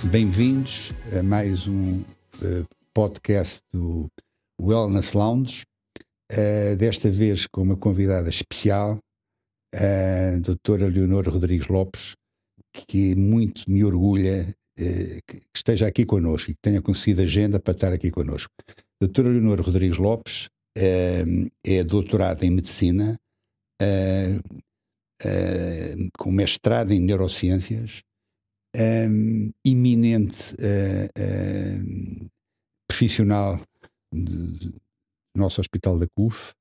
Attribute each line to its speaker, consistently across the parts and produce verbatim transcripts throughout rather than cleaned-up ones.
Speaker 1: Bem-vindos a mais um uh, podcast do Wellness Lounge, uh, desta vez com uma convidada especial, a doutora Leonor Rodrigues Lopes, que muito me orgulha uh, que esteja aqui connosco e que tenha conseguido agenda para estar aqui connosco. A doutora Leonor Rodrigues Lopes uh, é doutorada em Medicina, uh, uh, com mestrado em Neurociências, Um, eminente uh, uh, profissional do nosso Hospital da C U F,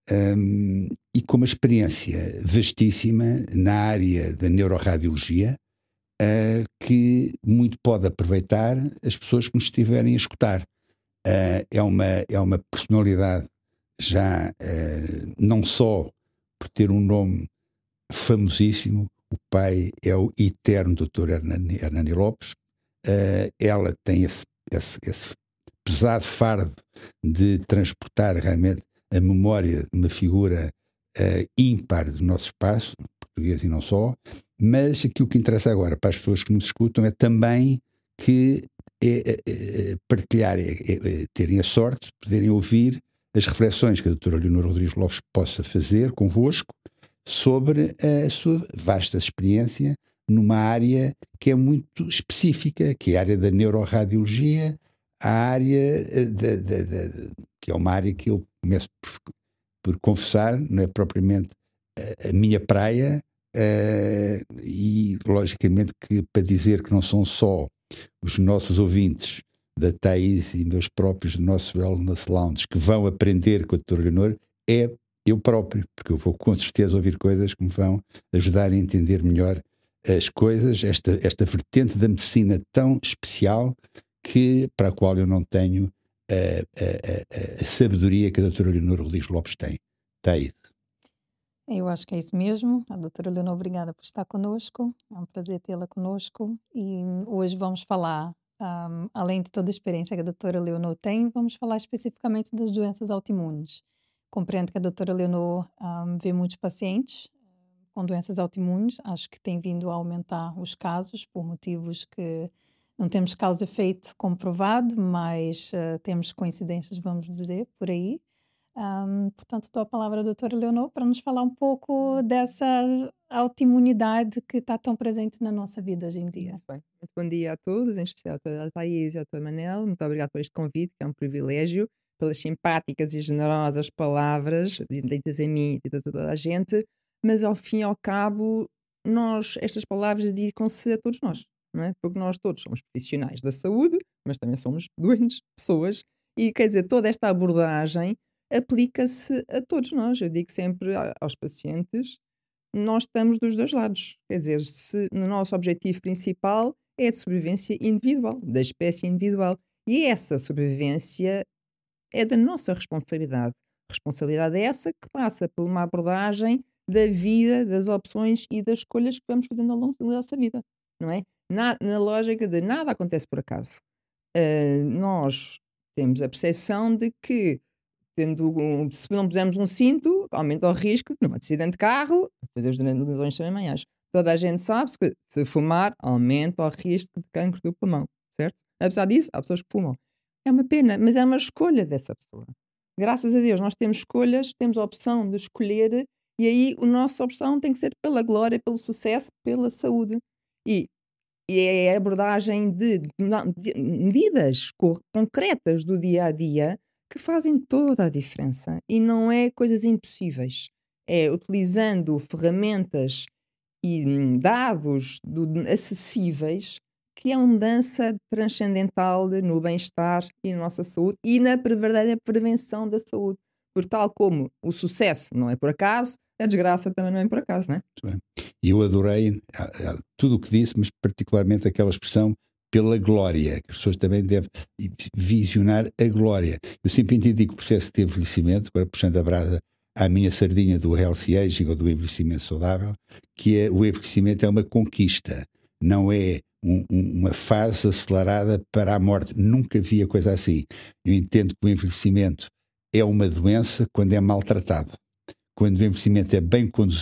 Speaker 1: um, e com uma experiência vastíssima na área da neuroradiologia, uh, que muito pode aproveitar as pessoas que nos estiverem a escutar. Uh, é, uma, é uma personalidade já uh, não só por ter um nome famosíssimo. O pai é o eterno doutor Hernani, Hernani Lopes. Uh, ela tem esse, esse, esse pesado fardo de transportar realmente a memória de uma figura uh, ímpar do nosso espaço, português e não só, mas aquilo que interessa agora para as pessoas que nos escutam é também que é, é, é partilhar, é, é, é, terem a sorte de poderem ouvir as reflexões que a doutora Leonor Rodrigues Lopes possa fazer convosco sobre a sua vasta experiência numa área que é muito específica, que é a área da neuroradiologia, a área da, da, da, que é uma área que eu começo por, por confessar, não é propriamente a, a minha praia, uh, e logicamente que para dizer que não são só os nossos ouvintes da Thaís e meus próprios do nosso Wellness Lounge que vão aprender com a doutora Leonor, é eu próprio, porque eu vou com certeza ouvir coisas que me vão ajudar a entender melhor as coisas, esta, esta vertente da medicina tão especial que, para a qual eu não tenho a, a, a, a sabedoria que a doutora Leonor Rodrigues Lopes tem. Taíde.
Speaker 2: Eu acho que é isso mesmo. A doutora Leonor, obrigada por estar connosco. É um prazer tê-la connosco. E hoje vamos falar, um, além de toda a experiência que a doutora Leonor tem, vamos falar especificamente das doenças autoimunes. Compreendo que a doutora Leonor um, vê muitos pacientes um, com doenças autoimunes. Acho que tem vindo a aumentar os casos por motivos que não temos causa-efeito comprovado, mas uh, temos coincidências, vamos dizer, por aí. Um, portanto, dou a palavra à doutora Leonor para nos falar um pouco dessa autoimunidade que está tão presente na nossa vida hoje em dia.
Speaker 3: Muito bem. Muito bom dia a todos, em especial a Thaís e a doutora Manel. Muito obrigada por este convite, que é um privilégio, pelas simpáticas e generosas palavras ditas a mim e ditas a toda a gente, mas ao fim e ao cabo, nós, estas palavras dedicam-se a todos nós, não é? Porque nós todos somos profissionais da saúde, mas também somos doentes, pessoas, e quer dizer, toda esta abordagem aplica-se a todos nós. Eu digo sempre aos pacientes, nós estamos dos dois lados. Quer dizer, se o nosso objetivo principal é a de sobrevivência individual, da espécie individual. E essa sobrevivência é da nossa responsabilidade. Responsabilidade é essa que passa por uma abordagem da vida, das opções e das escolhas que vamos fazendo ao longo da nossa vida, não é? Na, na lógica de nada acontece por acaso. Uh, nós temos a percepção de que Tendo um, se não pusermos um cinto, aumenta o risco de um acidente de carro, fazer as lesões serem maiores. Toda a gente sabe que se fumar, aumenta o risco de cancro do pulmão, certo? Apesar disso, há pessoas que fumam. É uma pena, mas é uma escolha dessa pessoa. Graças a Deus, nós temos escolhas, temos a opção de escolher, e aí a nossa opção tem que ser pela glória, pelo sucesso, pela saúde. E, e é a abordagem de, de medidas concretas do dia a dia que fazem toda a diferença, e não é coisas impossíveis, é utilizando ferramentas e dados do, acessíveis, que é uma mudança transcendental no bem-estar e na nossa saúde e na verdadeira prevenção da saúde, porque tal como o sucesso não é por acaso, a desgraça também não é por acaso, não é?
Speaker 1: E eu adorei tudo o que disse, mas particularmente aquela expressão pela glória, que as pessoas também devem visionar a glória. Eu sempre entendi que o processo de envelhecimento, agora puxando a brasa à minha sardinha do healthy aging ou do envelhecimento saudável, que é, o envelhecimento é uma conquista, não é um, um, uma fase acelerada para a morte. Nunca havia coisa assim. Eu entendo que o envelhecimento é uma doença quando é maltratado. Quando o envelhecimento é bem conduzido,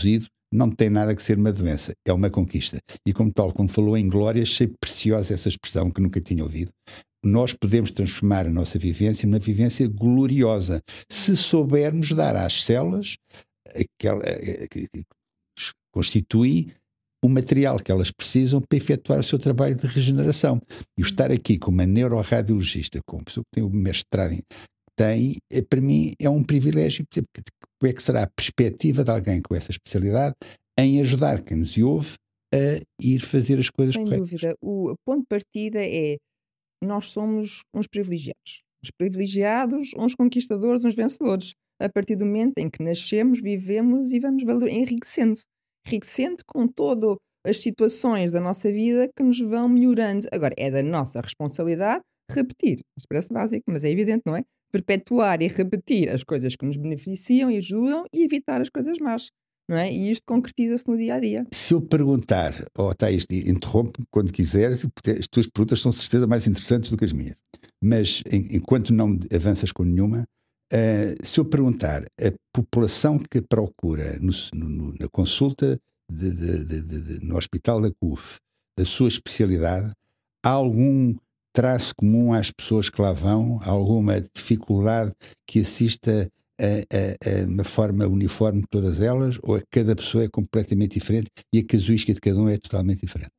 Speaker 1: não tem nada que ser uma doença, é uma conquista. E como tal, como falou em glória, achei preciosa essa expressão que nunca tinha ouvido. Nós podemos transformar a nossa vivência numa vivência gloriosa, se soubermos dar às células aquela, que constitui o material que elas precisam para efetuar o seu trabalho de regeneração. E o estar aqui com uma neuroradiologista, com uma pessoa que tem o mestrado em tem, para mim, é um privilégio. Como é que será a perspectiva de alguém com essa especialidade em ajudar quem nos ouve a ir fazer as coisas
Speaker 3: Sem
Speaker 1: corretas?
Speaker 3: dúvida. O ponto de partida é, nós somos uns privilegiados. Uns privilegiados, uns conquistadores, uns vencedores. A partir do momento em que nascemos, vivemos e vamos valor, enriquecendo. Enriquecendo com todas as situações da nossa vida que nos vão melhorando. Agora, é da nossa responsabilidade repetir. Isto parece básico, mas é evidente, não é? Perpetuar e repetir as coisas que nos beneficiam e ajudam e evitar as coisas más, não é? E isto concretiza-se no dia a dia.
Speaker 1: Se eu perguntar, ou está isto, interrompe-me quando quiseres, porque as tuas perguntas são certeza mais interessantes do que as minhas. Mas em, enquanto não avanças com nenhuma, uh, se eu perguntar a população que procura no, no, na consulta de, de, de, de, no Hospital da C U F da sua especialidade, há algum traço comum às pessoas que lá vão? Há alguma dificuldade que assista a, a, a uma forma uniforme de todas elas? Ou a cada pessoa é completamente diferente e a casuística de cada um é totalmente diferente?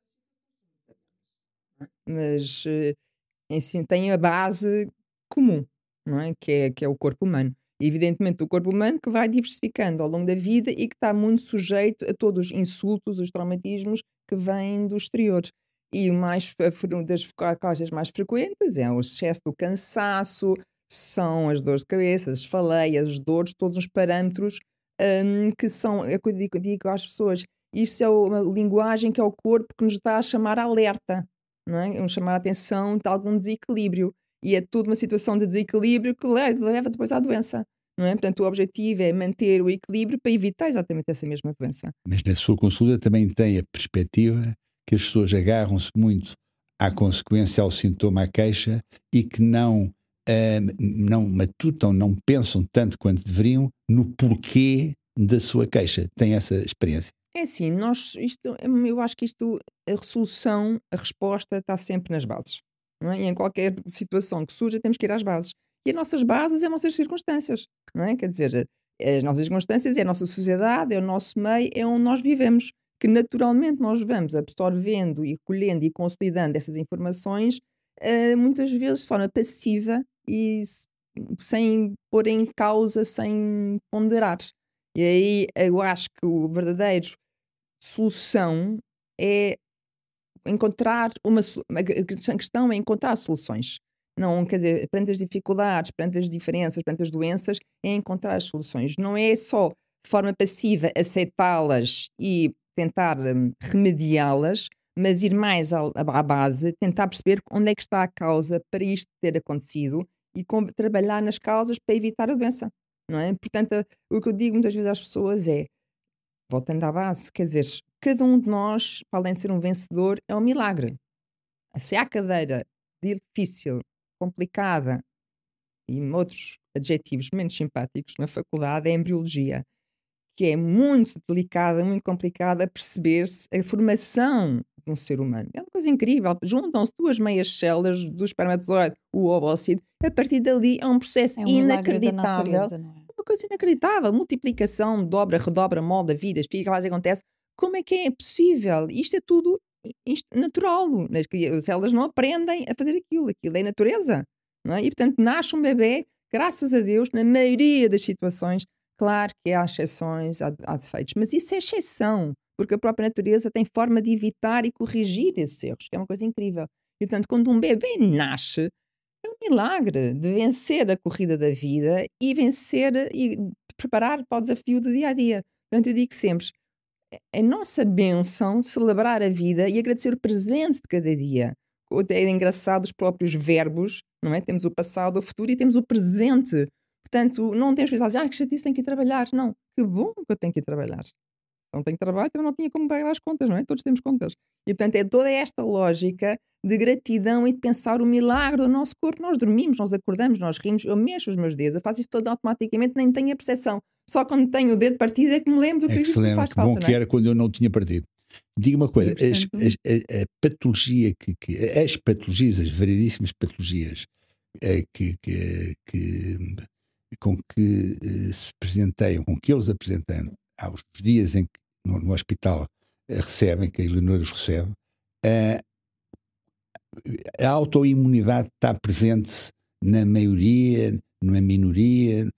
Speaker 3: Mas em si, tem a base comum, não é? Que é, que é o corpo humano. E, evidentemente, o corpo humano que vai diversificando ao longo da vida e que está muito sujeito a todos os insultos, os traumatismos que vêm do exterior. E o mais, das causas mais frequentes é o excesso do cansaço, são as dores de cabeça, as faleias, as dores, todos os parâmetros hum, que são, é o que eu digo, digo às pessoas, isso é uma linguagem que é o corpo que nos está a chamar a alerta, não é? Nos chamar a atenção de algum desequilíbrio. E é toda uma situação de desequilíbrio que leva depois à doença. Não é? Portanto, o objetivo é manter o equilíbrio para evitar exatamente essa mesma doença.
Speaker 1: Mas na sua consulta também tem a perspectiva que as pessoas agarram-se muito à consequência, ao sintoma, à queixa, e que não, uh, não matutam, não pensam tanto quanto deveriam no porquê da sua queixa. Tem essa experiência?
Speaker 3: É assim, nós, isto, eu acho que isto, a resolução, a resposta está sempre nas bases. Não é? E em qualquer situação que surja, temos que ir às bases. E as nossas bases é as nossas circunstâncias. Não é? Quer dizer, as nossas circunstâncias é a nossa sociedade, é o nosso meio, é onde nós vivemos. Que naturalmente nós vamos absorvendo e colhendo e consolidando essas informações, uh, muitas vezes de forma passiva e sem pôr em causa, sem ponderar. E aí eu acho que o verdadeiro solução é encontrar uma, a questão é encontrar soluções. Não, quer dizer, perante as dificuldades, perante as diferenças, perante as doenças, é encontrar as soluções. Não é só de forma passiva aceitá-las e tentar um, remediá-las, mas ir mais à, à base, tentar perceber onde é que está a causa para isto ter acontecido e com, trabalhar nas causas para evitar a doença. Não é? Portanto, o que eu digo muitas vezes às pessoas é, voltando à base, quer dizer, cada um de nós, para além de ser um vencedor, é um milagre. Se há cadeira difícil, complicada e outros adjetivos menos simpáticos na faculdade, é a embriologia, que é muito delicada, muito complicada a perceber-se a formação de um ser humano. É uma coisa incrível. Juntam-se duas meias células do espermatozoide, o ovócito, a partir dali é um processo
Speaker 2: É um
Speaker 3: inacreditável.
Speaker 2: natureza, não é?
Speaker 3: Uma coisa inacreditável. Multiplicação, dobra, redobra, molda, vira, fica, quase acontece. Como é que é possível? Isto é tudo isto, natural. As células não aprendem a fazer aquilo. Aquilo é natureza. Não é? E, portanto, nasce um bebê, graças a Deus, na maioria das situações. Claro que há exceções, há, há defeitos, mas isso é exceção, porque a própria natureza tem forma de evitar e corrigir esses erros, que é uma coisa incrível. E, portanto, quando um bebê nasce, é um milagre de vencer a corrida da vida e vencer e preparar para o desafio do dia a dia. Portanto, eu digo sempre, a nossa bênção, celebrar a vida e agradecer o presente de cada dia. É engraçado os próprios verbos, não é? Temos o passado, o futuro e temos o presente. Portanto, não temos que pensar assim, ah, que chatice, tenho que ir trabalhar. Não, que bom que eu tenho que ir trabalhar. Não tenho trabalho, então não tinha como pagar as contas, não é? Todos temos contas. E, portanto, é toda esta lógica de gratidão e de pensar o milagre do nosso corpo. Nós dormimos, nós acordamos, nós rimos, eu mexo os meus dedos, eu faço isso todo automaticamente, nem tenho a percepção. Só quando tenho o dedo partido é que me lembro do que,
Speaker 1: é que
Speaker 3: isto
Speaker 1: se lembra,
Speaker 3: faz
Speaker 1: que
Speaker 3: falta,
Speaker 1: bom
Speaker 3: não é?
Speaker 1: que era quando eu não tinha partido. Diga uma coisa,
Speaker 3: E,
Speaker 1: as,
Speaker 3: portanto,
Speaker 1: as, a, a patologia, que, que, as patologias, as variedíssimas patologias eh, que, que, que, com que eh, se apresenteiam, com que eles apresentam aos dias em que no, no hospital eh, recebem, que a Eleonora os recebe, eh, a autoimunidade está presente na maioria, na minoria.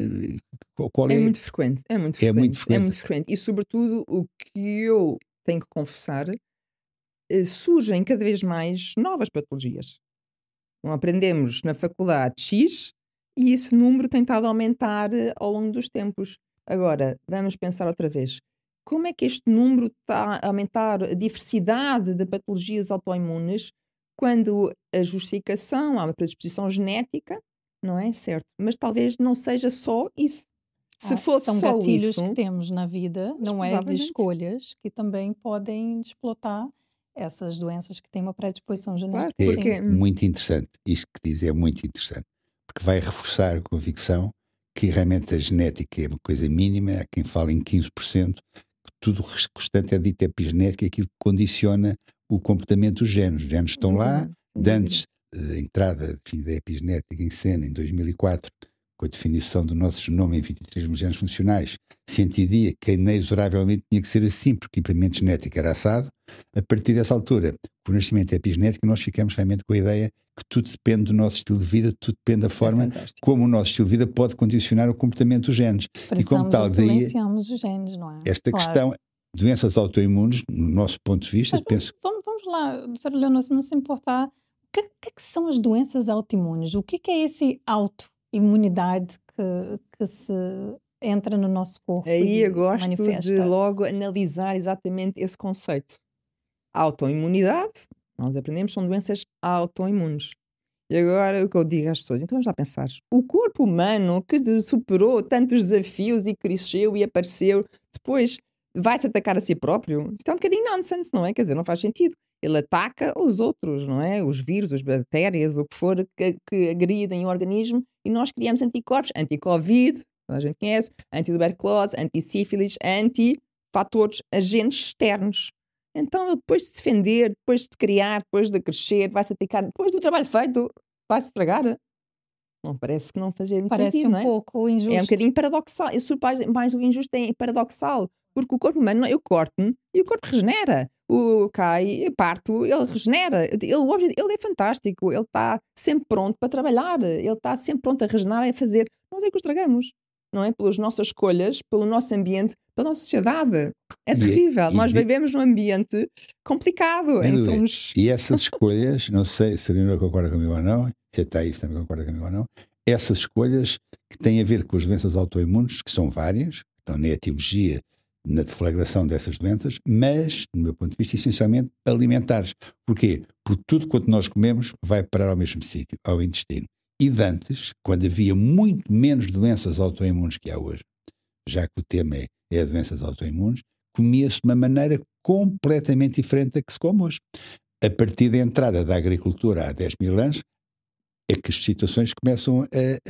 Speaker 1: Qual
Speaker 3: é
Speaker 1: é?
Speaker 3: muito frequente, é muito
Speaker 1: É
Speaker 3: frequente,
Speaker 1: muito
Speaker 3: é
Speaker 1: frequente.
Speaker 3: muito frequente. E, sobretudo, o que eu tenho que confessar, eh, surgem cada vez mais novas patologias. Não aprendemos na faculdade X e esse número tem estado a aumentar eh, ao longo dos tempos. Agora, vamos pensar outra vez. Como é que este número está a aumentar a diversidade de patologias autoimunes quando a justificação há uma predisposição genética, não é? Certo. Mas talvez não seja só isso. Se
Speaker 2: Ah,
Speaker 3: fosse
Speaker 2: são
Speaker 3: só
Speaker 2: gatilhos
Speaker 3: isso,
Speaker 2: que temos na vida,
Speaker 3: mas
Speaker 2: não é de
Speaker 3: provavelmente.
Speaker 2: escolhas, que também podem explotar essas doenças que têm uma predisposição
Speaker 3: Claro,
Speaker 2: genética,
Speaker 1: É
Speaker 2: sim.
Speaker 3: porque.
Speaker 1: muito interessante. Isto que diz é muito interessante. Porque vai reforçar a convicção que realmente a genética é uma coisa mínima. Há quem fala em quinze por cento. Que tudo o restante é dito epigenética, aquilo que condiciona o comportamento dos genes. Os genes estão lá.
Speaker 3: Exatamente, sem
Speaker 1: De
Speaker 3: dúvida.
Speaker 1: antes da entrada enfim, da epigenética em cena, em dois mil e quatro, com a definição do nosso genoma em vinte e três genes funcionais, se entendia que inexoravelmente tinha que ser assim, porque o equipamento genético era assado. A partir dessa altura, com o nascimento epigenético, nós ficamos realmente com a ideia que tudo depende do nosso estilo de vida, tudo depende da
Speaker 3: É
Speaker 1: forma
Speaker 3: fantástico.
Speaker 1: como o nosso estilo de vida pode condicionar o comportamento dos genes. E como
Speaker 2: Expressamos
Speaker 1: tal,
Speaker 2: ou
Speaker 1: daí
Speaker 2: silenciamos os genes, não é?
Speaker 1: esta
Speaker 2: Claro.
Speaker 1: questão, doenças autoimunes, no nosso ponto de vista,
Speaker 2: Mas vamos,
Speaker 1: penso
Speaker 2: vamos, vamos lá, doutora Leonor, se não se importar, o que, o que é que são as doenças autoimunes? O que, que é esse autoimunidade que, que se entra no nosso corpo
Speaker 3: Aí
Speaker 2: e
Speaker 3: eu gosto de
Speaker 2: manifesta?
Speaker 3: logo analisar exatamente esse conceito. Autoimunidade, nós aprendemos, são doenças autoimunes. E agora o que eu digo às pessoas, então vamos lá pensar, o corpo humano que de- superou tantos desafios e cresceu e apareceu, depois vai-se atacar a si próprio? Isto é um bocadinho nonsense, não é? Quer dizer, não faz sentido. Ele ataca os outros, não é? Os vírus, as bactérias, o que for que, que agridem o organismo, e nós criamos anticorpos, anti-Covid, toda a gente conhece, anti-tuberculose, anti-sífilis, anti-fatores, agentes externos. Então ele depois de se defender, depois de se criar, depois de crescer, vai-se atacar, depois do trabalho feito, vai-se estragar. Não, parece que não fazia muito
Speaker 2: Parece
Speaker 3: sentido,
Speaker 2: um
Speaker 3: não é?
Speaker 2: pouco
Speaker 3: É um
Speaker 2: injusto.
Speaker 3: bocadinho paradoxal. Isso mais, mais do que injusto é paradoxal. Porque o corpo humano, eu corto-me e o corpo regenera. O cai, eu parto, ele regenera. Ele, o obje- ele é fantástico. Ele está sempre pronto para trabalhar. Ele está sempre pronto a regenerar e a fazer. Nós é que o estragamos. Não é? Pelas nossas escolhas, pelo nosso ambiente, pela nossa sociedade. É
Speaker 1: E-
Speaker 3: terrível.
Speaker 1: e
Speaker 3: Nós
Speaker 1: de-
Speaker 3: vivemos num ambiente complicado.
Speaker 1: Sem
Speaker 3: Em que
Speaker 1: dúvida.
Speaker 3: somos.
Speaker 1: E essas escolhas, não sei se a Leonor concorda comigo ou não, se a Thaís também concorda comigo ou não, essas escolhas que têm a ver com as doenças autoimunes, que são várias, que estão na etiologia, na deflagração dessas doenças, mas, do meu ponto de vista, essencialmente alimentares. Porquê? Porque tudo quanto nós comemos vai parar ao mesmo sítio, ao intestino. E de antes, quando havia muito menos doenças autoimunes que há hoje, já que o tema é, é doenças autoimunes, comia-se de uma maneira completamente diferente da que se come hoje. A partir da entrada da agricultura há dez mil anos, é que as situações começam a,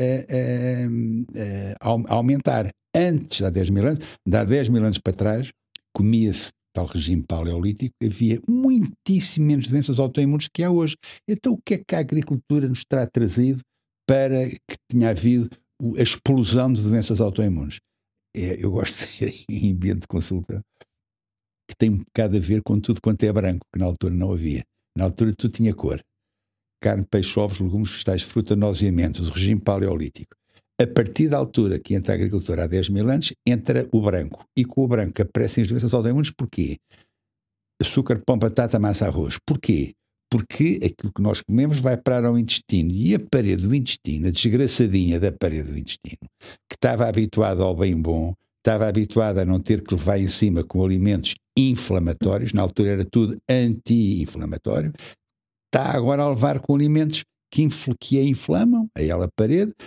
Speaker 1: a, a, a aumentar. Antes, há dez mil anos, de há dez mil anos para trás, comia-se tal regime paleolítico, havia muitíssimo menos doenças autoimunes que há hoje. Então, o que é que a agricultura nos terá trazido para que tenha havido a explosão de doenças autoimunes? É, eu gosto de ser em ambiente de consulta, que tem um bocado a ver com tudo quanto é branco, que na altura não havia. Na altura tudo tinha cor. Carne, peixe, ovos, legumes, vegetais, fruta, nozes e amêndoas, o regime paleolítico. A partir da altura que entra a agricultura há dez mil anos, entra o branco. E com o branco aparecem as doenças autoimunes. Porquê? Açúcar, pão, batata, massa, arroz. Porquê? Porque aquilo que nós comemos vai parar ao intestino. E a parede do intestino, a desgraçadinha da parede do intestino, que estava habituada ao bem bom, estava habituada a não ter que levar em cima com alimentos inflamatórios, na altura era tudo anti-inflamatório, está agora a levar com alimentos que, infl- que a inflamam, a ela parede,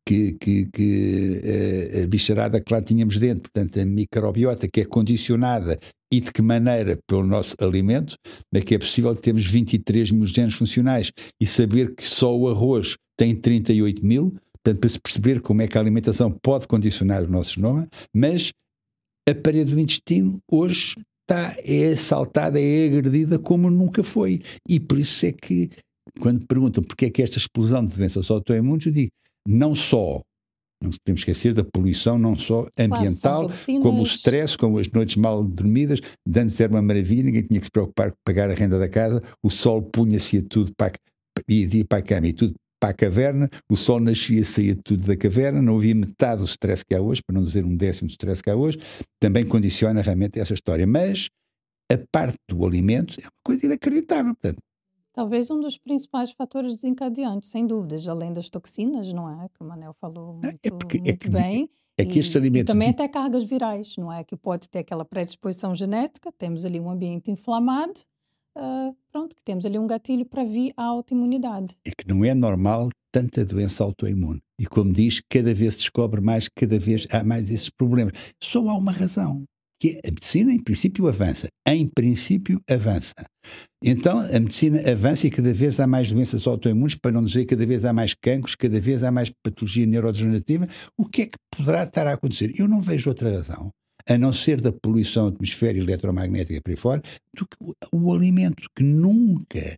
Speaker 1: que, que, que uh, a bicharada que lá tínhamos dentro, portanto a microbiota que é condicionada e de que maneira pelo nosso alimento, é que é possível termos vinte e três mil genes funcionais e saber que só o arroz tem trinta e oito mil, portanto para se perceber como é que a alimentação pode condicionar o nosso genoma, mas a parede do intestino hoje está, é assaltada, é agredida como nunca foi, e por isso é que quando me perguntam porque é que esta explosão de doenças autoimunes, eu digo, não só, não podemos esquecer da poluição, não só ambiental,
Speaker 2: claro,
Speaker 1: como o stress, como as noites mal dormidas. De antes era uma maravilha, ninguém tinha que se preocupar com pagar a renda da casa, o sol punha-se a tudo para, ia para a cama e tudo para a caverna, o sol nascia e saía tudo da caverna, não havia metade do stress que há hoje, para não dizer um décimo do stress que há hoje, também condiciona realmente essa história. Mas a parte do alimento é uma coisa inacreditável, portanto.
Speaker 2: Talvez um dos principais fatores desencadeantes, sem dúvidas, além das toxinas, não é? Que o Manel falou muito,
Speaker 1: é porque,
Speaker 2: muito
Speaker 1: é que,
Speaker 2: bem.
Speaker 1: É que estes alimentos...
Speaker 2: E também até cargas virais, não é? Que pode ter aquela predisposição genética, temos ali um ambiente inflamado, uh, pronto, que temos ali um gatilho para vir a autoimunidade.
Speaker 1: É que não é normal tanta doença autoimune. E como diz, cada vez se descobre mais, cada vez há mais esses problemas. Só há uma razão. Que a medicina, em princípio, avança. Em princípio, avança. Então, a medicina avança e cada vez há mais doenças autoimunes, para não dizer cada vez há mais cancros, cada vez há mais patologia neurodegenerativa. O que é que poderá estar a acontecer? Eu não vejo outra razão, a não ser da poluição atmosférica eletromagnética por aí fora, do que o, o alimento, que nunca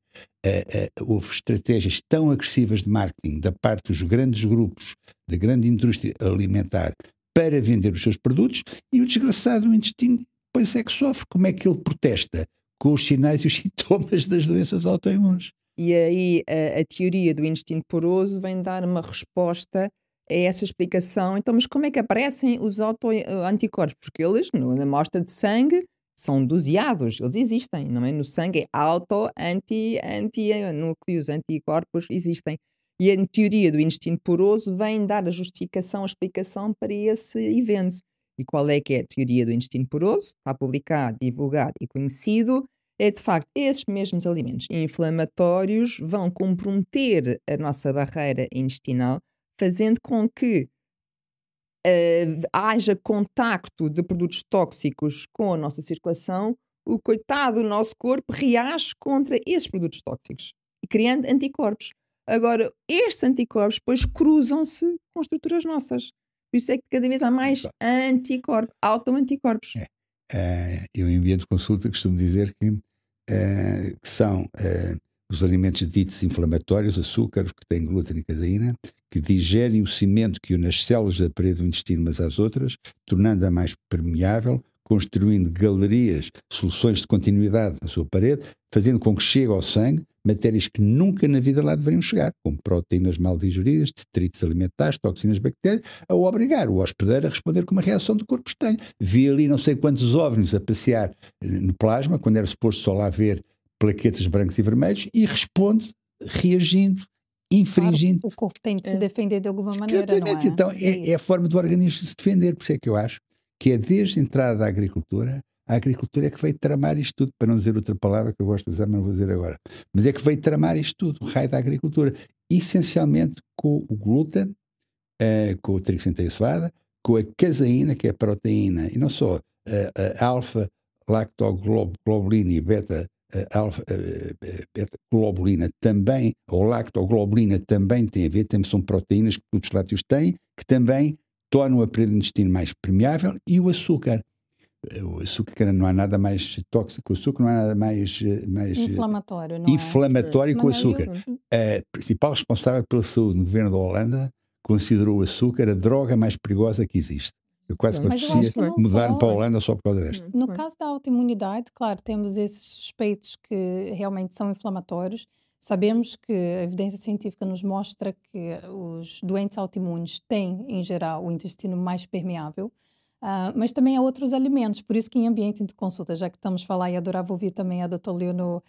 Speaker 1: uh, uh, houve estratégias tão agressivas de marketing da parte dos grandes grupos, da grande indústria alimentar, para vender os seus produtos, e o desgraçado do intestino, pois é que sofre. Como é que ele protesta? Com os sinais e os sintomas das doenças autoimunes.
Speaker 3: E aí a, a teoria do intestino poroso vem dar uma resposta a essa explicação. Então, mas como é que aparecem os auto-anticorpos? Porque eles, na amostra de sangue, são doseados, eles existem, não é? No sangue é auto-anti-núcleos, anticorpos existem. E a teoria do intestino poroso vem dar a justificação, a explicação para esse evento. E qual é que é a teoria do intestino poroso? Está publicado, divulgado e conhecido. É, de facto, esses mesmos alimentos inflamatórios vão comprometer a nossa barreira intestinal, fazendo com que uh, haja contacto de produtos tóxicos com a nossa circulação. O coitado do nosso corpo reage contra esses produtos tóxicos, criando anticorpos. Agora, estes anticorpos depois cruzam-se com estruturas nossas. Por isso é que cada vez há mais anticorpos, auto-anticorpos.
Speaker 1: É. Uh, eu, em ambiente de consulta, costumo dizer que, uh, que são uh, os alimentos ditos inflamatórios, açúcares, que têm glúten e caseína, que digerem o cimento que une as células da parede do intestino umas às outras, tornando-a mais permeável, construindo galerias, soluções de continuidade na sua parede, fazendo com que chegue ao sangue matérias que nunca na vida lá deveriam chegar, como proteínas mal digeridas, detritos alimentares, toxinas bactérias, a obrigar o hospedeiro a responder com uma reação do corpo estranho. Vi ali não sei quantos óvulos a passear no plasma, quando era suposto só lá ver plaquetas brancos e vermelhos, e responde reagindo, infringindo.
Speaker 2: Claro, o corpo tem de se defender de alguma maneira, não é?
Speaker 1: Então é, é a forma do organismo se defender, por isso é que eu acho que é desde a entrada da agricultura, a agricultura é que veio tramar isto tudo, para não dizer outra palavra que eu gosto de usar, mas não vou dizer agora, mas é que veio tramar isto tudo, o raio da agricultura, essencialmente com o glúten, uh, com o trigo centeio cevada, com a caseína, que é a proteína, e não só, uh, a alfa, lactoglobulina e beta, uh, alfa, uh, beta globulina também, ou lactoglobulina também tem a ver, temos, são proteínas que todos os lácteos têm, que também tornam a parede do intestino mais permeável, e o açúcar. O açúcar não há nada mais tóxico, o açúcar não há nada mais, mais
Speaker 2: inflamatório, não
Speaker 1: inflamatório
Speaker 2: é?
Speaker 1: que o açúcar. A principal responsável pela saúde no governo da Holanda considerou o açúcar a droga mais perigosa que existe. Eu quase parecia mudar para a Holanda só por causa desta.
Speaker 2: No caso da autoimunidade, claro, temos esses suspeitos que realmente são inflamatórios. Sabemos que a evidência científica nos mostra que os doentes autoimunes têm, em geral, o intestino mais permeável, uh, mas também há outros alimentos. Por isso que em ambiente de consulta, já que estamos a falar, e adorava ouvir também a doutora Leonor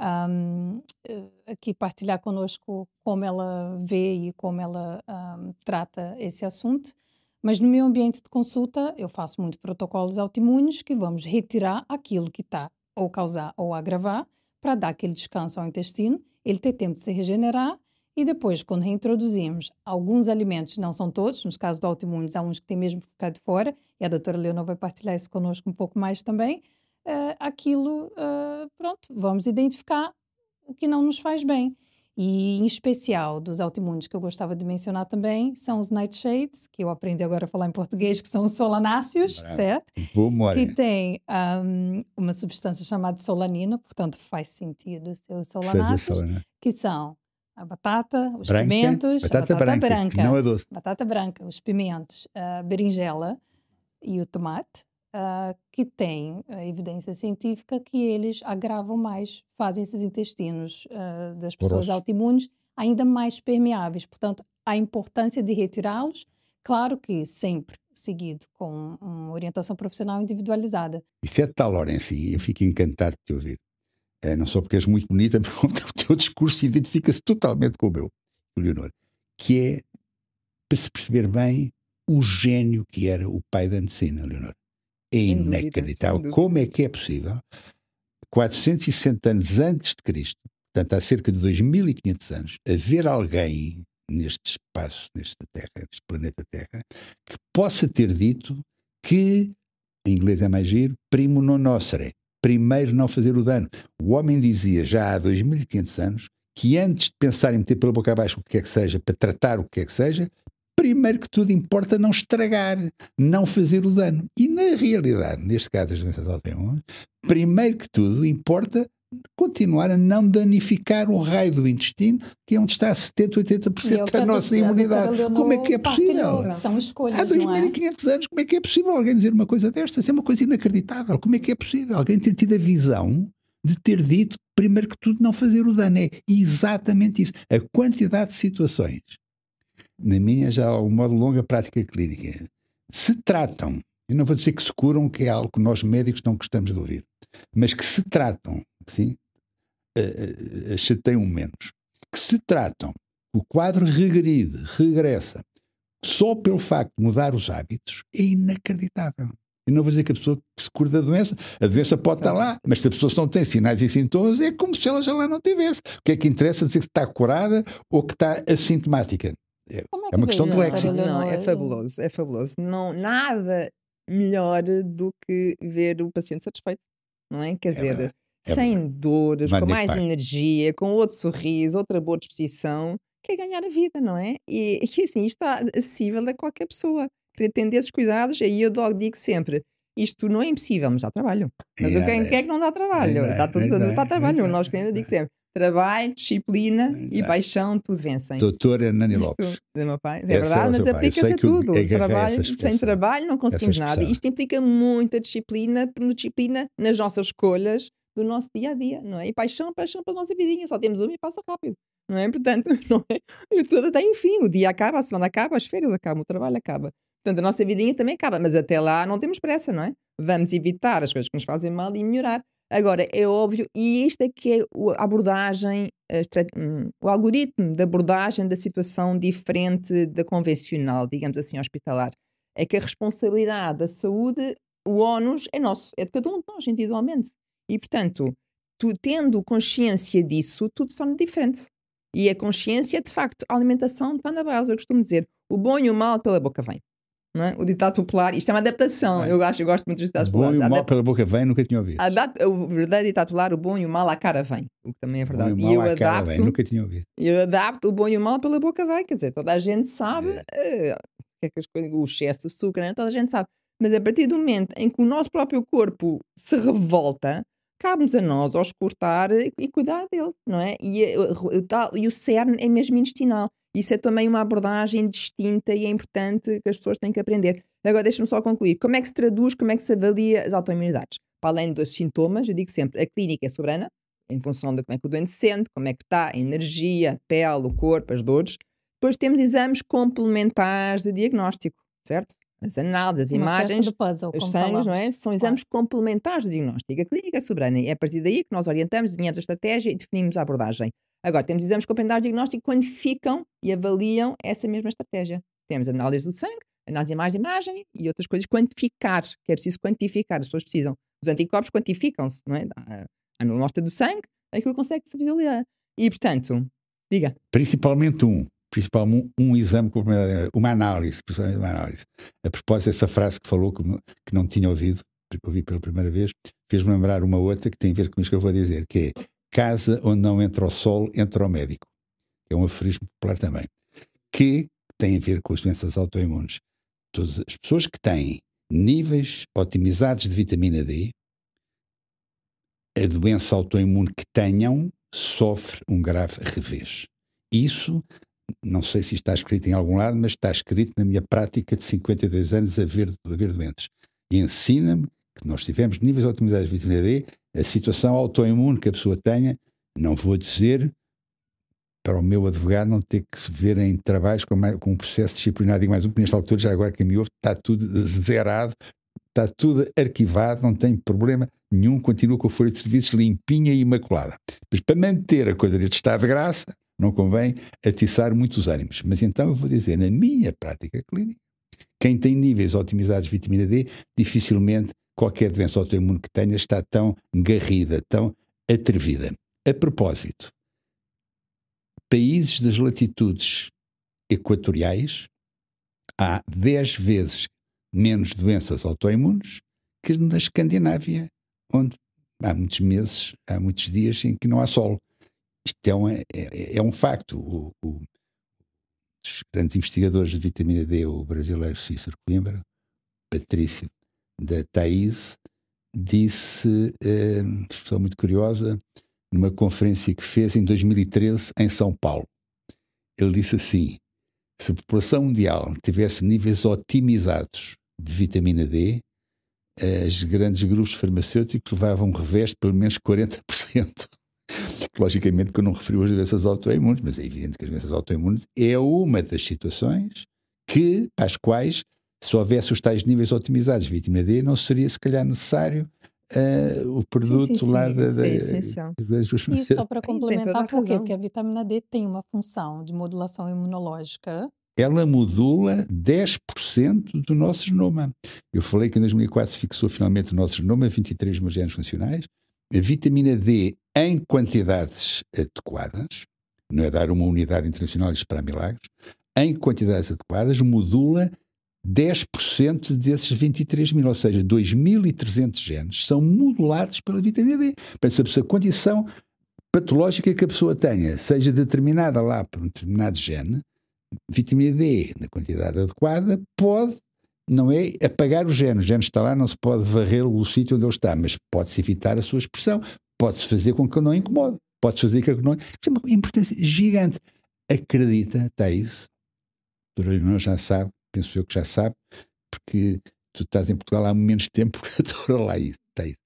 Speaker 2: um, aqui partilhar connosco como ela vê e como ela um, trata esse assunto. Mas no meu ambiente de consulta, eu faço muito protocolos autoimunes que vamos retirar aquilo que está ou causar ou agravar para dar aquele descanso ao intestino, ele ter tempo de se regenerar E depois, quando reintroduzimos alguns alimentos, não são todos, nos casos do autoimunes, há uns que têm mesmo que ficar de fora, e a doutora Leonor vai partilhar isso connosco um pouco mais também, uh, aquilo, uh, pronto, vamos identificar o que não nos faz bem. E, em especial, dos autoimunes que eu gostava de mencionar também, são os nightshades, que eu aprendi agora a falar em português, que são os solanáceos, Bravo. certo?
Speaker 1: Boa memória.
Speaker 2: Que tem um, uma substância chamada solanina, portanto faz sentido ser os solanáceos, que são a batata, os branca, pimentos,
Speaker 1: batata,
Speaker 2: a batata
Speaker 1: branca,
Speaker 2: branca,
Speaker 1: não é doce.
Speaker 2: batata branca, os pimentos, a berinjela e o tomate, uh, que tem a evidência científica que eles agravam mais, fazem esses intestinos uh, das pessoas Poroso. autoimunes ainda mais permeáveis. Portanto, a importância de retirá-los, claro que sempre seguido com uma orientação profissional individualizada.
Speaker 1: Isso é de tal hora em si, eu fico encantado de te ouvir. É, não só porque és muito bonita, mas o teu discurso identifica-se totalmente com o meu, Leonor, que é para se perceber bem o gênio que era o pai da medicina, Leonor. É inacreditável. Como é que é possível, quatrocentos e sessenta anos antes de Cristo, portanto há cerca de dois mil e quinhentos anos, haver alguém neste espaço, nesta Terra, neste planeta Terra, que possa ter dito que, em inglês é mais giro, primo non nocere, primeiro não fazer o dano. O homem dizia já há dois mil e quinhentos anos que antes de pensar em meter pela boca abaixo o que quer que seja, para tratar o que quer que seja, primeiro que tudo importa não estragar, não fazer o dano. E na realidade, neste caso das doenças autoimunes, primeiro que tudo importa continuar a não danificar o raio do intestino, que é onde está setenta, oitenta por cento da nossa imunidade. Como é que é possível?
Speaker 2: São escolhas,
Speaker 1: há dois mil e quinhentos anos, como é que é possível alguém dizer uma coisa destas? É uma coisa inacreditável. Como é que é possível alguém ter tido a visão de ter dito, primeiro que tudo, não fazer o dano? É exatamente isso. A quantidade de situações, na minha já ao modo longa prática clínica, se tratam, eu não vou dizer que se curam, que é algo que nós médicos não gostamos de ouvir, mas que se tratam, sim, uh, uh, chateiam menos, que se tratam, o quadro regride, regressa, só pelo facto de mudar os hábitos, é inacreditável. Eu não vou dizer que a pessoa que se cura da doença, a doença pode estar lá, mas se a pessoa não tem sinais e sintomas, é como se ela já lá não tivesse. O que é que interessa dizer que está curada ou que está assintomática? É, é, é uma questão de léxico.
Speaker 3: Não, é fabuloso, é fabuloso. Não, nada melhor do que ver o paciente satisfeito, não é? Quer dizer, é é sem verdade. dores, Mande com mais pai. energia, com outro sorriso, outra boa disposição, que é ganhar a vida, não é? E, e assim, isto está acessível a qualquer pessoa. Querer atender esses cuidados, aí eu digo sempre, isto não é impossível, mas dá trabalho. Mas é, quem, quem é que não dá trabalho? É, dá tudo, é, dá trabalho. É, Nós queremos digo sempre, trabalho, disciplina é, e paixão, tudo vencem.
Speaker 1: Doutora Nani
Speaker 3: Isto,
Speaker 1: Lopes.
Speaker 3: É, meu pai, é verdade, mas aplica-se a tudo.
Speaker 1: É
Speaker 3: trabalho, sem trabalho não conseguimos nada. Isto implica muita disciplina, disciplina nas nossas escolhas do nosso dia-a-dia, não é? E paixão, paixão para a nossa vidinha. Só temos uma e passa rápido, não é? Portanto, não é? E tudo tem um fim. O dia acaba, a semana acaba, as férias acabam, o trabalho acaba. Portanto, a nossa vidinha também acaba, mas até lá não temos pressa, não é? Vamos evitar as coisas que nos fazem mal e melhorar. Agora, é óbvio, e isto é que é a abordagem, a estra... o algoritmo de abordagem da situação diferente da convencional, digamos assim, hospitalar, é que a responsabilidade da saúde, o ónus é nosso, é de cada um de nós individualmente. E, portanto, tu tendo consciência disso, tudo se torna diferente. E a consciência, de facto, a alimentação está na base. Eu costumo dizer, o bom e o mal pela boca vem. Não é? O ditado popular, isto é uma adaptação, eu, acho, eu gosto muito dos ditados populares.
Speaker 1: O bom e o mal
Speaker 3: Adap...
Speaker 1: pela boca vem, nunca tinha ouvido.
Speaker 3: Dat... O verdadeiro ditado popular, o bom e o mal à cara vem, o que também é verdade.
Speaker 1: O bom e o mal e eu à adapto, cara vem, nunca tinha ouvido.
Speaker 3: Eu adapto o bom e o mal pela boca vem, quer dizer, toda a gente sabe é. uh, que é que as coisas, o excesso de açúcar, né? Toda a gente sabe. Mas a partir do momento em que o nosso próprio corpo se revolta, cabe-nos a nós auscultar e cuidar dele, não é? E, o, e o cerne é mesmo intestinal. Isso é também uma abordagem distinta e é importante que as pessoas têm que aprender. Agora, deixa-me só concluir. Como é que se traduz, como é que se avalia as autoimunidades? Para além dos sintomas, eu digo sempre, a clínica é soberana, em função de como é que o doente se sente, como é que está, a energia, a pele, o corpo, as dores. Depois temos exames complementares de diagnóstico, certo? As análises, as
Speaker 2: uma
Speaker 3: imagens,
Speaker 2: do puzzle,
Speaker 3: os sangues, não é? São exames
Speaker 2: claro.
Speaker 3: complementares de diagnóstico. A clínica é soberana e é a partir daí que nós orientamos, desenhamos a estratégia e definimos a abordagem. Agora, temos exames complementares de diagnóstico que quantificam e avaliam essa mesma estratégia. Temos análise do sangue, análise de imagem, imagem e outras coisas. Quantificar, que é preciso quantificar, as pessoas precisam. Os anticorpos quantificam-se, não é? A amostra do sangue, aquilo consegue-se visualizar. E, portanto, Diga.
Speaker 1: Principalmente um. Principalmente um, um exame complementar, uma análise, principalmente uma análise. A propósito dessa frase que falou, que, que não tinha ouvido, ouvi pela primeira vez, fez-me lembrar uma outra que tem a ver com isso que eu vou dizer, que é casa onde não entra o sol, entra o médico. É um aforismo popular também. Que tem a ver com as doenças autoimunes. Todas as pessoas que têm níveis otimizados de vitamina D, a doença autoimune que tenham sofre um grave revés. Isso, não sei se está escrito em algum lado, mas está escrito na minha prática de cinquenta e dois anos a ver, a ver doentes. E ensina-me que nós tivemos níveis otimizados de vitamina D, a situação autoimune que a pessoa tenha, não vou dizer para o meu advogado não ter que se ver em trabalhos com, mais, com um processo disciplinar, e mais um, porque nesta altura, já agora que me ouve, está tudo zerado, está tudo arquivado, não tem problema nenhum, continua com a folha de serviços limpinha e imaculada. Mas para manter a coisa deste estado de graça, não convém atiçar muitos ânimos. Mas então eu vou dizer, na minha prática clínica, quem tem níveis otimizados de vitamina D, dificilmente qualquer doença autoimune que tenha está tão garrida, tão atrevida. A propósito, países das latitudes equatoriais há dez vezes menos doenças autoimunes que na Escandinávia, onde há muitos meses, há muitos dias em que não há sol. Isto é um, é, é um facto. O, o, os grandes investigadores de vitamina D, o brasileiro Cícero Coimbra, Patrício da Thaís, disse, é, pessoa muito curiosa, numa conferência que fez em dois mil e treze em São Paulo. Ele disse assim, se a população mundial tivesse níveis otimizados de vitamina D, os grandes grupos farmacêuticos levavam um revés de pelo menos quarenta por cento. Logicamente que eu não referi às doenças autoimunes, mas é evidente que as doenças autoimunes é uma das situações que, para as quais, se houvesse os tais níveis otimizados de vitamina D, não seria se calhar necessário Uh, o produto
Speaker 3: sim, sim,
Speaker 1: lá
Speaker 3: sim,
Speaker 1: da,
Speaker 3: isso
Speaker 1: da,
Speaker 3: é essencial.
Speaker 2: E só para complementar, por quê?
Speaker 3: razão.
Speaker 2: Porque a vitamina D tem uma função de modulação imunológica.
Speaker 1: Ela modula dez por cento do nosso genoma. Eu falei que em dois mil e quatro se fixou finalmente o nosso genoma, vinte e três mil genes funcionais. A vitamina D em quantidades adequadas, não é dar uma unidade internacional e esperar milagres, em quantidades adequadas modula dez por cento desses vinte e três mil, ou seja, dois mil e trezentos genes são modulados pela vitamina D. Portanto, se a condição patológica que a pessoa tenha seja determinada lá por um determinado gene, vitamina D, na quantidade adequada, pode, não é apagar o gene. O gene está lá, não se pode varrer o sítio onde ele está, mas pode-se evitar a sua expressão, pode-se fazer com que ele não incomode, pode-se fazer com que não... Isso é uma importância gigante. Acredita, está isso, a doutora Leonor já sabe, penso eu que já sabe, porque tu estás em Portugal há menos tempo que a doutora lá está isso.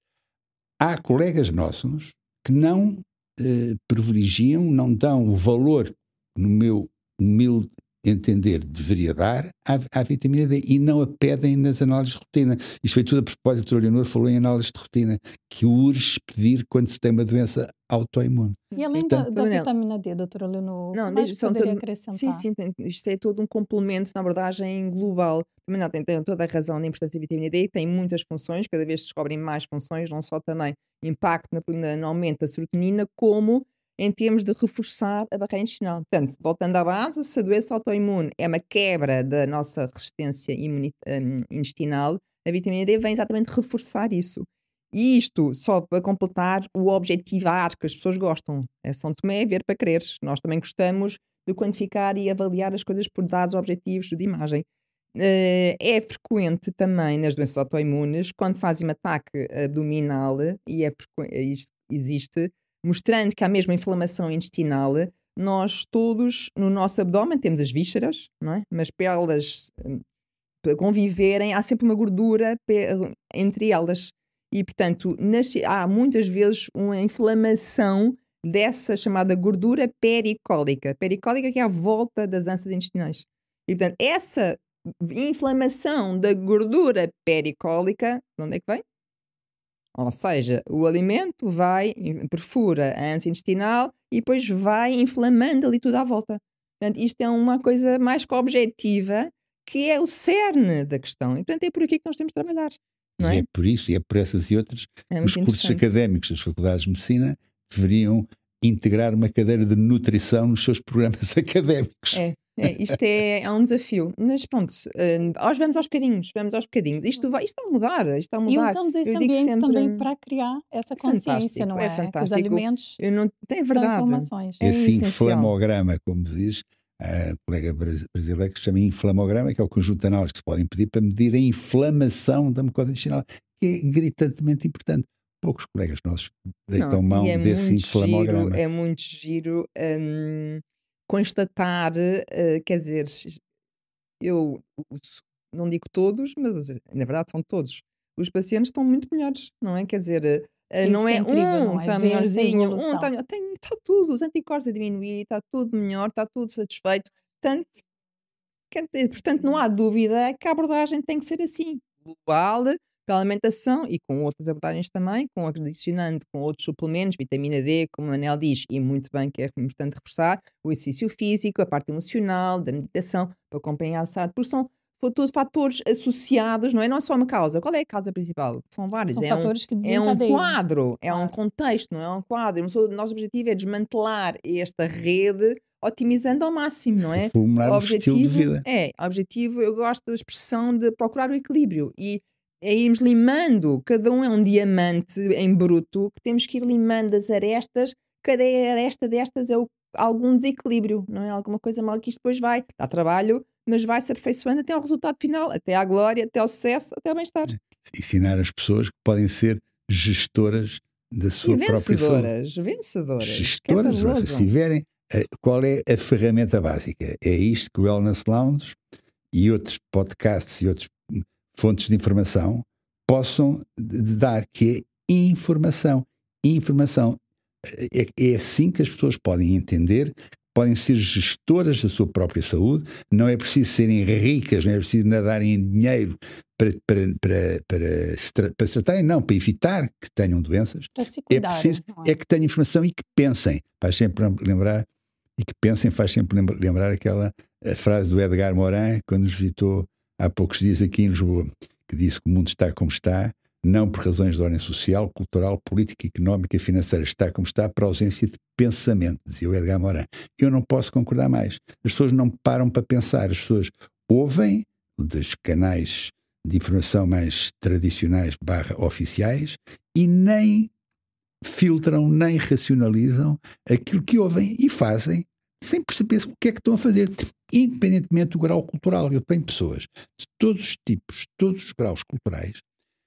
Speaker 1: Há colegas nossos que não eh, privilegiam, não dão o valor, no meu humilde entender, deveria dar à, à vitamina D e não a pedem nas análises de rotina. Isto foi tudo a propósito, a doutora Leonor falou em análises de rotina, que urge pedir quando se tem uma doença autoimune.
Speaker 2: E além
Speaker 1: Portanto,
Speaker 2: da, da vitamina D, doutora Leonor,
Speaker 3: Não,
Speaker 2: o que mais
Speaker 3: deixa- são
Speaker 2: poderia
Speaker 3: todo-
Speaker 2: acrescentar?
Speaker 3: Sim, sim, tem- isto é todo um complemento na abordagem global. Também não, tem, tem toda a razão na importância da vitamina D, tem muitas funções, cada vez se descobrem mais funções, não só também impacto na, na- no aumento da serotonina, como em termos de reforçar a barreira intestinal. Portanto, voltando à base, se a doença autoimune é uma quebra da nossa resistência imuni- hum, intestinal, a vitamina D vem exatamente reforçar isso. E isto, só para completar, o objetivar que as pessoas gostam. É São Tomé, ver para creres. Nós também gostamos de quantificar e avaliar as coisas por dados objetivos de imagem. Eh, É frequente também nas doenças autoimunes, quando fazem um ataque abdominal, e é frequ- isto existe, mostrando que há mesmo inflamação intestinal, nós todos, no nosso abdômen, temos as vísceras, não é? Mas para elas hum, para conviverem, há sempre uma gordura pe- entre elas. E, portanto, nas- há muitas vezes uma inflamação dessa chamada gordura pericólica. Pericólica que é à volta das ânsias intestinais. E, portanto, essa inflamação da gordura pericólica, de onde é que vem? Ou seja, o alimento vai, perfura a ânsia intestinal e depois vai inflamando ali tudo à volta. Portanto, isto é uma coisa mais que objetiva, que é o cerne da questão. E, portanto, é por aqui que nós temos de trabalhar. Não
Speaker 1: E
Speaker 3: é?
Speaker 1: é por isso, e é por essas e outras,
Speaker 3: É
Speaker 1: os
Speaker 3: muito
Speaker 1: cursos
Speaker 3: interessante.
Speaker 1: académicos das faculdades de medicina deveriam integrar uma cadeira de nutrição nos seus programas académicos.
Speaker 3: É, é, isto é, é um desafio. Mas pronto, uh, nós vamos aos bocadinhos, vamos aos bocadinhos. Isto, vai, isto está a mudar, isto está a
Speaker 2: E
Speaker 3: mudar.
Speaker 2: usamos esse
Speaker 3: Eu digo
Speaker 2: ambiente
Speaker 3: sempre,
Speaker 2: também para criar essa consciência,
Speaker 3: fantástico,
Speaker 2: não
Speaker 3: é
Speaker 2: é? Que os
Speaker 3: fantástico.
Speaker 2: alimentos
Speaker 3: Eu não, tem
Speaker 2: são
Speaker 3: verdade.
Speaker 2: informações.
Speaker 3: É
Speaker 1: Esse
Speaker 3: essencial.
Speaker 1: inflamograma, como diz a colega brasileira, que se chama inflamograma, que é o conjunto de análises que se podem pedir para medir a inflamação da mucosa intestinal, que é gritantemente importante. Poucos colegas nossos deitam
Speaker 3: Não,
Speaker 1: mão
Speaker 3: e é
Speaker 1: desse
Speaker 3: muito
Speaker 1: inflamograma.
Speaker 3: giro, é muito giro hum, constatar, uh, quer dizer, eu os- não digo todos, mas na verdade são todos. Os pacientes estão muito melhores, não é? Quer dizer, uh,
Speaker 2: Isso
Speaker 3: não
Speaker 2: que é
Speaker 3: é
Speaker 2: incrível,
Speaker 3: um
Speaker 2: não
Speaker 3: que
Speaker 2: é?
Speaker 3: está
Speaker 2: Ver essa
Speaker 3: melhorzinho, um
Speaker 2: evolução.
Speaker 3: está melhor. Tem, está tudo, os anticorpos a diminuir, está tudo melhor, está tudo satisfeito. Tanto, quer dizer, portanto, não há dúvida que a abordagem tem que ser assim, global, pela alimentação e com outras abordagens também, com adicionando com outros suplementos, vitamina D, como o Manel diz, e muito bem que é importante reforçar, o exercício físico, a parte emocional, da meditação, para acompanhar a saúde, porque são todos fatores associados, não é? Não é só uma causa. Qual é a causa principal? São vários.
Speaker 2: São
Speaker 3: é
Speaker 2: fatores
Speaker 3: um,
Speaker 2: que
Speaker 3: é um
Speaker 2: desencadeiam.
Speaker 3: quadro, é um
Speaker 2: Claro.
Speaker 3: contexto, não é um quadro. O nosso objetivo é desmantelar esta rede, otimizando ao máximo, não é?
Speaker 1: Reformular o estilo de vida.
Speaker 3: É, objetivo, eu gosto da expressão de procurar o equilíbrio e é irmos limando, cada um é um diamante em bruto, que temos que ir limando as arestas, cada aresta destas é o, algum desequilíbrio, não é? Alguma coisa mal que isto depois vai, dá trabalho, mas vai se aperfeiçoando até ao resultado final, até à glória, até ao sucesso, até ao bem-estar.
Speaker 1: Ensinar as pessoas que podem ser gestoras da sua
Speaker 3: E
Speaker 1: própria saúde.
Speaker 3: vencedoras, vencedoras.
Speaker 1: Gestoras,
Speaker 3: que é
Speaker 1: se tiverem, qual é a ferramenta básica? É isto que o Wellness Lounge e outros podcasts e outras fontes de informação possam dar, que é informação. Informação. É, é assim que as pessoas podem entender, podem ser gestoras da sua própria saúde, não é preciso serem ricas, não é preciso nadarem em dinheiro para, para, para, para, se, tra para se tratarem, não, para evitar que tenham doenças.
Speaker 2: Para se cuidar,
Speaker 1: é preciso
Speaker 2: é?
Speaker 1: é que tenham informação e que pensem. Faz sempre lembrar, e que pensem, faz sempre lembrar aquela a frase do Edgar Morin, quando nos visitou há poucos dias aqui em Lisboa, que disse que o mundo está como está, não por razões de ordem social, cultural, política, económica e financeira, está como está por ausência de pensamento, dizia o Edgar Morin. Eu não posso concordar mais. As pessoas não param para pensar, as pessoas ouvem dos canais de informação mais tradicionais barra oficiais e nem filtram, nem racionalizam aquilo que ouvem e fazem sem perceber o que é que estão a fazer, independentemente do grau cultural. Eu tenho pessoas de todos os tipos, todos os graus culturais,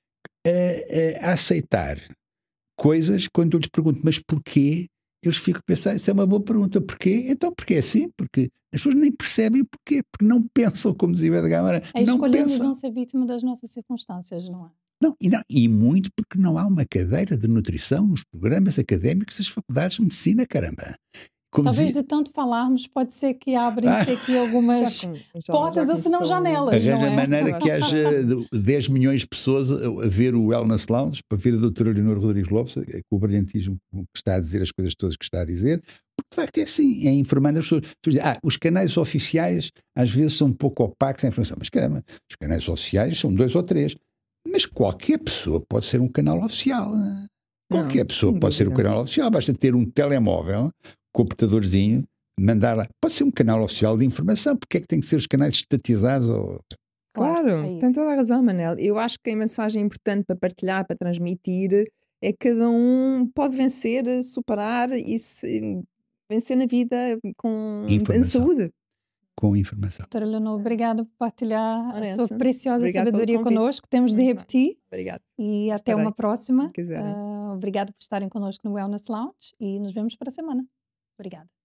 Speaker 1: a, a aceitar coisas, quando eu lhes pergunto, mas porquê? Eles ficam a pensar, isso é uma boa pergunta, porquê? Então, porque é assim? Porque as pessoas nem percebem porquê, porque não pensam, como dizia o Edgar Morin,
Speaker 2: É
Speaker 1: não
Speaker 2: escolhemos
Speaker 1: pensam.
Speaker 2: não ser vítima das nossas circunstâncias, não é?
Speaker 1: Não, e, não, e muito porque não há uma cadeira de nutrição nos programas académicos das faculdades de medicina, caramba. Como
Speaker 2: Talvez
Speaker 1: dizia,
Speaker 2: de tanto falarmos, pode ser que abrem-se aqui algumas
Speaker 3: Já com- já-
Speaker 2: portas
Speaker 3: já
Speaker 2: ou se não
Speaker 3: começou-
Speaker 2: janelas, não
Speaker 1: arranja
Speaker 2: é?
Speaker 1: maneira que haja dez milhões de pessoas a, a ver o Wellness Lounge, para ver a doutora Leonor Rodrigues Lopes, com o brilhantismo que está a dizer as coisas todas que está a dizer, porque de facto é assim, é informando as pessoas. As pessoas dizem, ah, os canais oficiais às vezes são um pouco opacos em informação, mas caramba, os canais oficiais são dois ou três, mas qualquer pessoa pode ser um canal oficial. Qualquer
Speaker 3: Não,
Speaker 1: pessoa
Speaker 3: sem
Speaker 1: pode ser um
Speaker 3: dúvida.
Speaker 1: canal oficial, basta ter um telemóvel, computadorzinho, mandar lá. Pode ser um canal oficial de informação, porque é que tem que ser os canais estatizados? Ou...
Speaker 3: Claro,
Speaker 2: é
Speaker 3: tem
Speaker 2: isso.
Speaker 3: toda a razão, Manel. Eu acho que a mensagem importante para partilhar, para transmitir, é que cada um pode vencer, superar e se, vencer na vida com em
Speaker 1: Informação.
Speaker 3: saúde.
Speaker 1: Com informação.
Speaker 2: Doutora Leonor, obrigada por partilhar
Speaker 3: Ora,
Speaker 2: a sua
Speaker 3: essa.
Speaker 2: preciosa
Speaker 3: Obrigada pelo
Speaker 2: sabedoria
Speaker 3: convite.
Speaker 2: connosco. Temos de
Speaker 3: Muito bem.
Speaker 2: repetir
Speaker 3: Obrigada.
Speaker 2: e até
Speaker 3: Estarei,
Speaker 2: uma próxima.
Speaker 3: se quiserem.
Speaker 2: Ah, obrigada por estarem connosco no Wellness Lounge e nos vemos para a semana. Obrigada.